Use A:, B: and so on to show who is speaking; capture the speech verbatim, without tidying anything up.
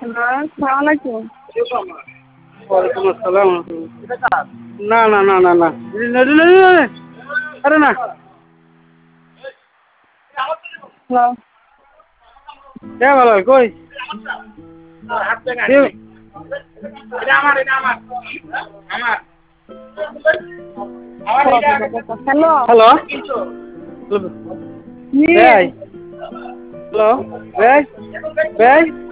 A: Hello, আসসালামু আলাইকুম।
B: ওয়ালাইকুম আসসালাম। না না না না না আরে না
A: হ্যালো।
B: কে ভালো কই
A: হ্যালো।
B: হ্যালো
A: জি।
B: ভাই হ্যালো ভাই ভাই